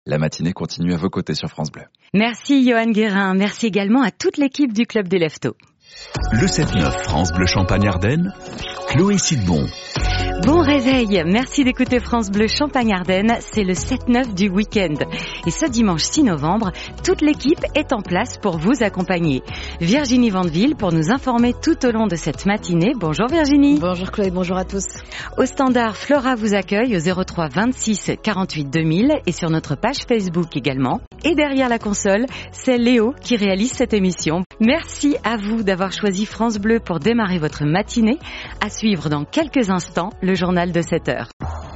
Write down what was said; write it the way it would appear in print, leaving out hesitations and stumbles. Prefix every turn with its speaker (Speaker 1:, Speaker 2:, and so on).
Speaker 1: La matinée continue à vos côtés sur France Bleu.
Speaker 2: Merci Johan Guérin, merci également à toute l'équipe du Club des Leftos.
Speaker 3: Le 7-9 France Bleu Champagne-Ardenne, Chloé Sidbon.
Speaker 2: Bon réveil, merci d'écouter France Bleu Champagne-Ardenne, c'est le 7-9 du week-end. Et ce dimanche 6 novembre, toute l'équipe est en place pour vous accompagner. Virginie Vandeville pour nous informer tout au long de cette matinée. Bonjour Virginie.
Speaker 4: Bonjour Chloé, bonjour à tous.
Speaker 2: Au standard, Flora vous accueille au 03 26 48 2000 et sur notre page Facebook également. Et derrière la console, c'est Léo qui réalise cette émission. Merci à vous d'avoir choisi France Bleu pour démarrer votre matinée. À suivre dans quelques instants, le journal de 7 heures.